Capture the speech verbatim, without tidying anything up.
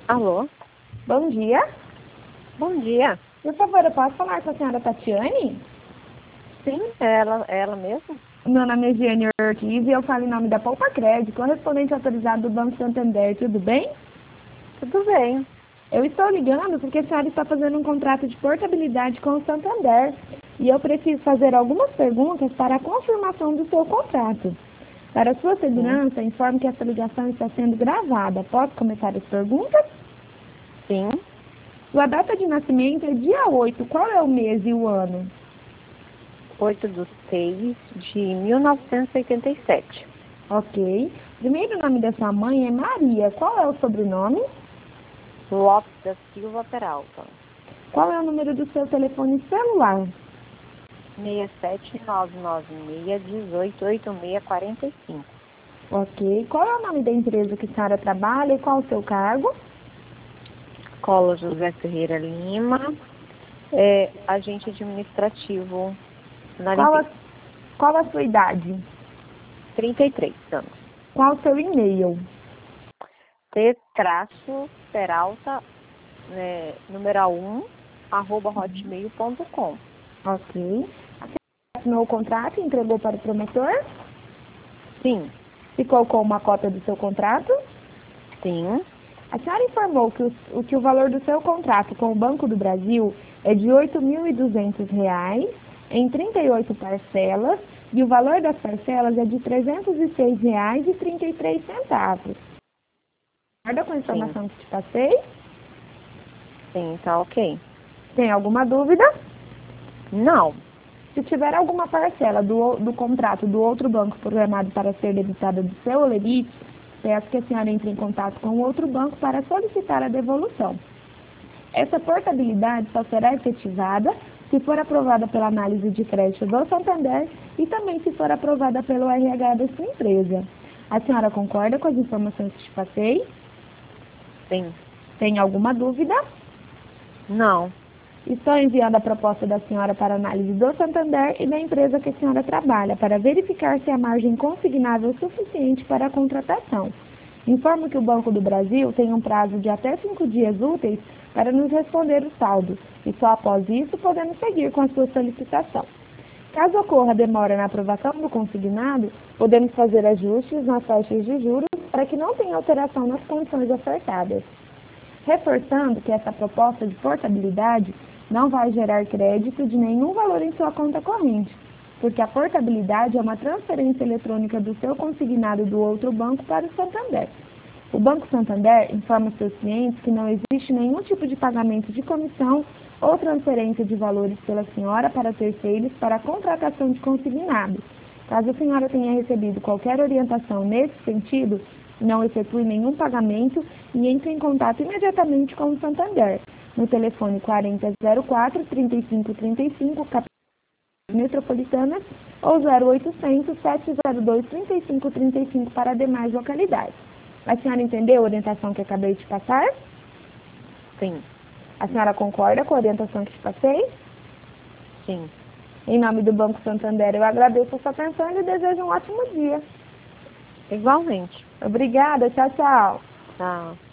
Alô? Bom dia. Bom dia. Por favor, eu posso falar com a senhora Tatiane? Sim, é ela, é ela mesmo? Meu nome é Giane Ortiz e eu falo em nome da Poupa Crédito, correspondente autorizado do Banco Santander. Tudo bem? Tudo bem. Eu estou ligando porque a senhora está fazendo um contrato de portabilidade com o Santander e eu preciso fazer algumas perguntas para a confirmação do seu contrato. Para sua segurança, informo que essa ligação está sendo gravada. Posso começar as perguntas? Sim. Sua data de nascimento é dia oito. Qual é o mês e o ano? oito de seis de mil novecentos e oitenta e sete. Ok. Primeiro nome da sua mãe é Maria. Qual é o sobrenome? Lopes da Silva Peralta. Qual é o número do seu telefone celular? seis sete nove nove seis, um oito oito seis, quatro cinco. Ok. Qual é o nome da empresa que a senhora trabalha e qual o seu cargo? Escola José Ferreira Lima, é, agente administrativo na Qual a, limpeza. qual a sua idade? trinta e três anos. Qual o seu e-mail? T-Peralta, né, numeral um, arroba hotmail ponto com. Ok. A senhora assinou o contrato e entregou para o promotor? Sim, Ficou com uma cópia do seu contrato? sim, A senhora informou que o, o que o valor do seu contrato com o Banco do Brasil é de oito mil e duzentos reais em trinta e oito parcelas e o valor das parcelas é de trezentos e seis reais e trinta e três centavos. Concorda com a sim, informação que te passei? sim, tá ok. Tem alguma dúvida? Não, Se tiver alguma parcela do, do contrato do outro banco programado para ser debitada do seu Olerite, peço que a senhora entre em contato com o outro banco para solicitar a devolução. Essa portabilidade só será efetivada se for aprovada pela análise de crédito do Santander e também se for aprovada pelo R H da sua empresa. A senhora concorda com as informações que te passei? sim, Tem alguma dúvida? não, Estou enviando a proposta da senhora para análise do Santander e da empresa que a senhora trabalha, para verificar se a margem consignável é suficiente para a contratação. Informo que o Banco do Brasil tem um prazo de até cinco dias úteis para nos responder o saldo, e só após isso podemos seguir com a sua solicitação. Caso ocorra demora na aprovação do consignado, podemos fazer ajustes nas taxas de juros para que não tenha alteração nas condições ofertadas. Reforçando que essa proposta de portabilidade não vai gerar crédito de nenhum valor em sua conta corrente, porque a portabilidade é uma transferência eletrônica do seu consignado do outro banco para o Santander. O Banco Santander informa seus clientes que não existe nenhum tipo de pagamento de comissão ou transferência de valores pela senhora para terceiros para a contratação de consignados. Caso a senhora tenha recebido qualquer orientação nesse sentido, não efetue nenhum pagamento e entre em contato imediatamente com o Santander, no telefone quarenta zero quatro, trinta e cinco trinta e cinco, capital metropolitana, ou zero oitocentos, sete zero dois, trinta e cinco trinta e cinco para demais localidades. A senhora entendeu a orientação que acabei de passar? sim, A senhora concorda com a orientação que te passei? sim. Em nome do Banco Santander, eu agradeço a sua atenção e lhe desejo um ótimo dia. Igualmente. Obrigada, tchau, tchau. Tá.